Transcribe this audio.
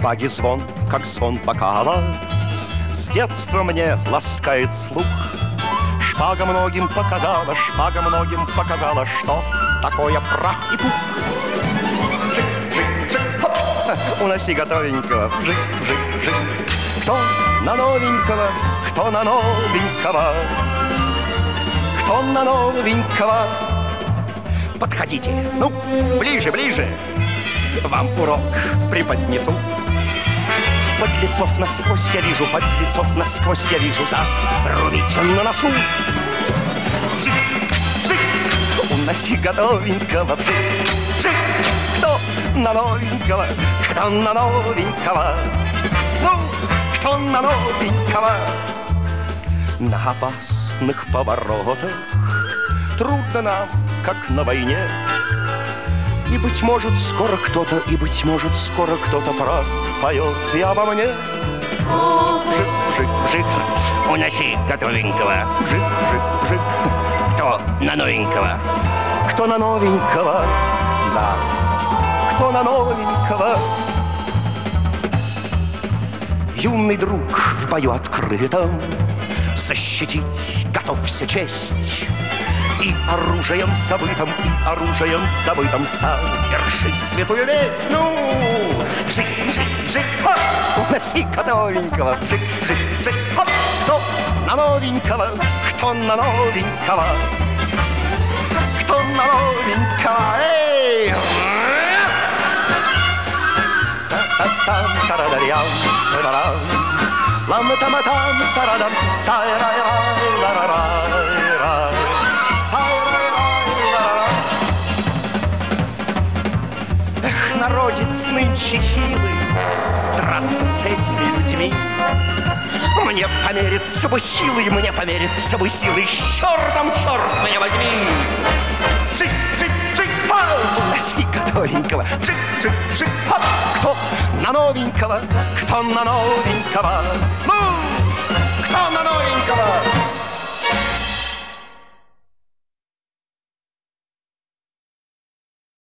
шпаги звон, как звон бокала, с детства мне ласкает слух. Шпага многим показала, что такое прах и пух. Вжик, вжик, вжик, хоп, уноси готовенького. Вжик, вжик, вжик. Кто на новенького, кто на новенького, кто на новенького. Подходите, ну, ближе, ближе, вам урок преподнесу. Подлецов насквозь я вижу, подлецов насквозь я вижу. Зарубите на носу. Вжик, вжик, уноси готовенького. Вжик, вжик, кто на новенького, кто на новенького, ну, кто на новенького. На опасных поворотах трудно нам, как на войне. И, быть может, скоро кто-то, пропоет и обо мне. Вжик, вжик, вжик, Уноси готовенького. вжик, вжик, вжик. Кто на новенького? Кто на новенького, да, кто на новенького. Юный друг в бою открытом защитить готовься честь. И оружием забытым, совершить святую месть. Ну, вжик, вжик, вжик, хоп, уноси готовенького. Вжик, вжик, вжик, хоп, кто на новенького, кто на новенького, кто на новенького. Эй! Та-та-там, тарадарям, тарарам, лам-та-ма-там, тарадам, тай-рай-рай-рай-рай. Народец нынче хилый, драться с этими людьми. Мне помериться бы силой, с чертом, черт меня возьми. Вжик, вжик, вжик, пау, уноси готовенького. Вжик, вжик, вжик, хоп, кто на новенького, кто на новенького, ну,